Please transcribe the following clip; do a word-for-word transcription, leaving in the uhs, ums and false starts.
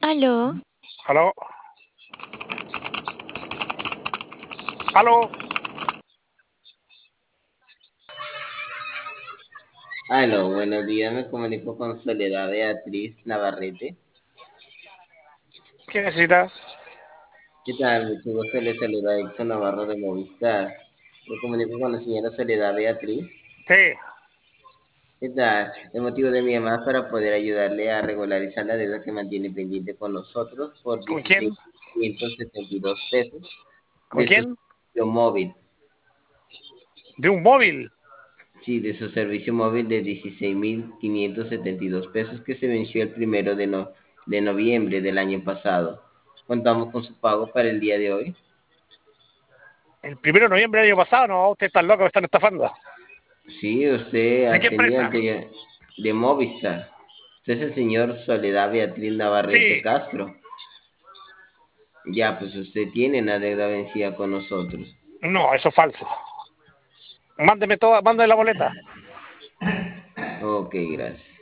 Aló, Aló, aló. Aló, buenos días, me comunico con Soledad Beatriz Navarrete. ¿Qué necesita? ¿Qué tal? Mucho gusto, le saluda Exxon Navarro de Movistar. Me comunico con la señora Soledad Beatriz. Sí. ¿Qué tal? El motivo de mi llamada es para poder ayudarle a regularizar la deuda que mantiene pendiente con nosotros por ¿Con quién? dieciséis mil quinientos setenta y dos pesos ¿Con de su quién? servicio móvil. De un móvil. Sí, de su servicio móvil de dieciséis mil quinientos setenta y dos pesos que se venció el primero de, no- de noviembre del año pasado. Contamos con su pago para el día de hoy. El primero de noviembre del año pasado, no, usted está loco, me están estafando. Sí, usted ¿De ha qué tenido empresa? anterior de Movistar. Usted es el señor Soledad Beatriz Navarrete Sí. Castro. Ya, pues usted tiene una deuda vencida con nosotros. No, eso es falso. Mándeme toda, mándeme la boleta. Ok, gracias.